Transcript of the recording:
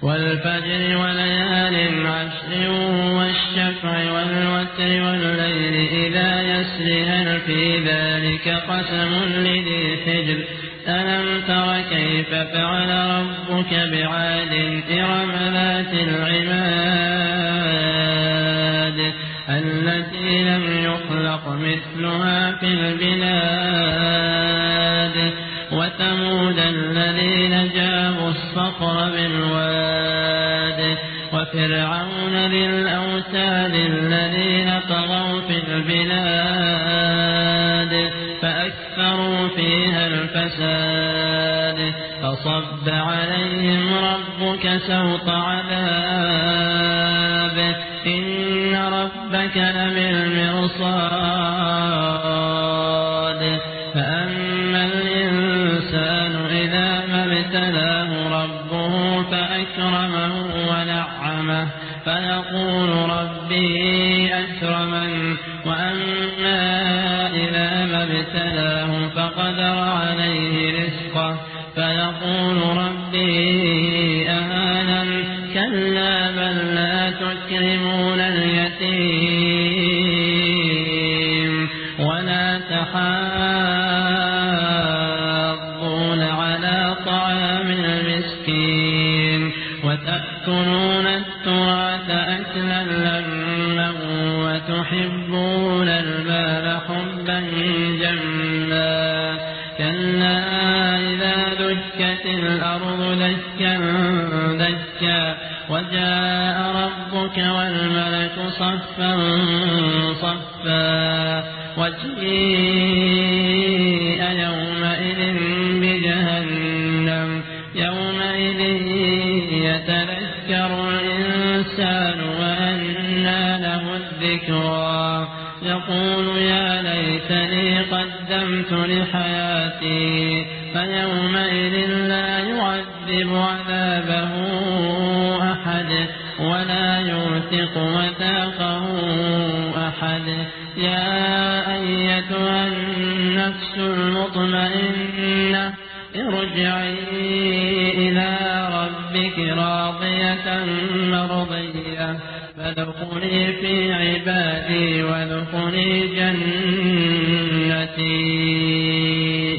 والفجر وليال عشر والشفع والوتر والليل إذا يسر هل في ذلك قسم لذي حجر ألم تر كيف فعل ربك بعاد إرم ذات العماد التي لم يخلق مثلها في البلاد وثمود الذين جابوا الصخر بالواد وفرعون ذي الأوتاد الذين طغوا في البلاد فأكثروا فيها الفساد فصب عليهم ربك سوط عذاب إن ربك لبالمرصاد فأما الإنسان إذا ما ابتلاه ربه فأكرمه ونعمه فيقول ربي أكرمن وأما إذا ما ابتلاه فقدر عليه رزقه فيقول ربي أهانن كلا بل لا تكرمون اليتيم ولا تحاضون على طعام المسكين وتأكلون التراث أكلا لما وتحبون المال حبا جما كلا إذا دكت الأرض دكا دكا وجاء ربك والملك صفا صفا وجيء يومئذ بجهنم يومئذ يتذكر الإنسان وأنى له الذكرى يقول يا ليتني قدمت لحياتي فيومئذ لا يعذب عذابه أحد ولا يوثق وثاقه أحد يا أيتها النفس المطمئنة ارجعي إلى ربك راضية مرضية فادخلي في عبادي وادخلي جنتي.